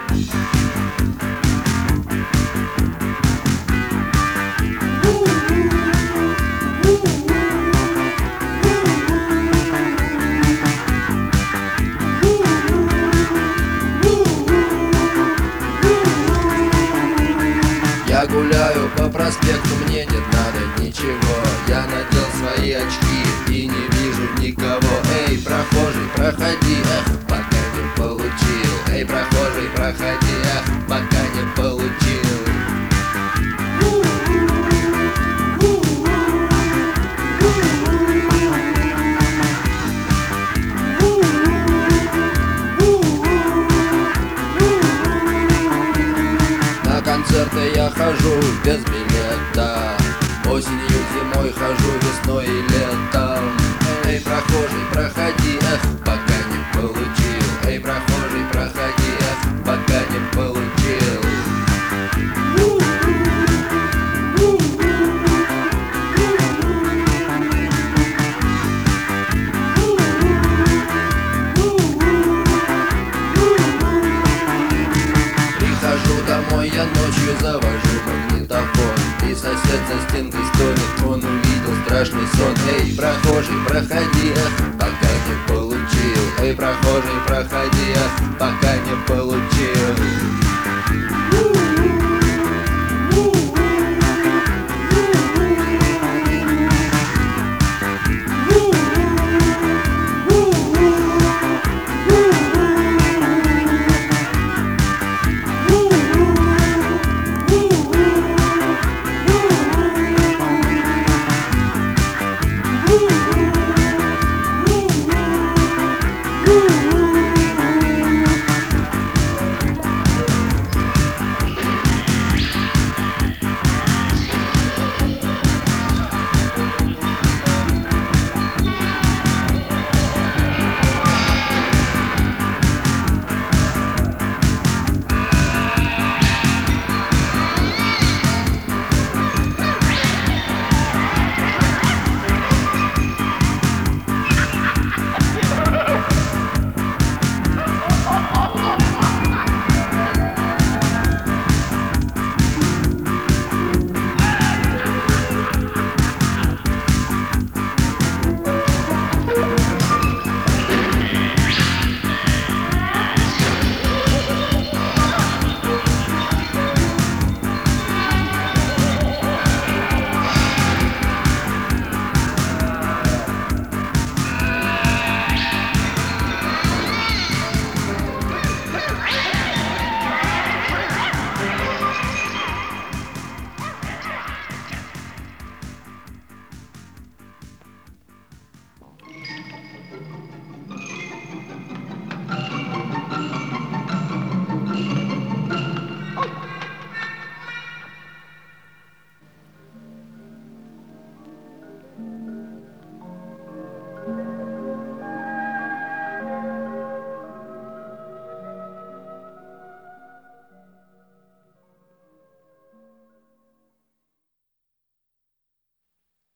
Я гуляю по проспекту, мне не надо ничего. Я надел свои очки и не вижу никого. Эй, прохожий, проходи, эх, пока не получил. Эй, прохожий, проходи, эх, пока не получил. На концерты я хожу без билета. Осенью, зимой хожу, весной и летом. Эй, прохожий, проходи, эх, пока не получил. Эй, прохожий, проходи, эх, пока не получил. Прихожу домой, я ночью завожу магнитофон, и сосед за стенкой стонет, он увидел страшный сон. Эй, прохожий, проходи, эх, пока не получил. Эй, прохожий, проходи, эх, пока не получил.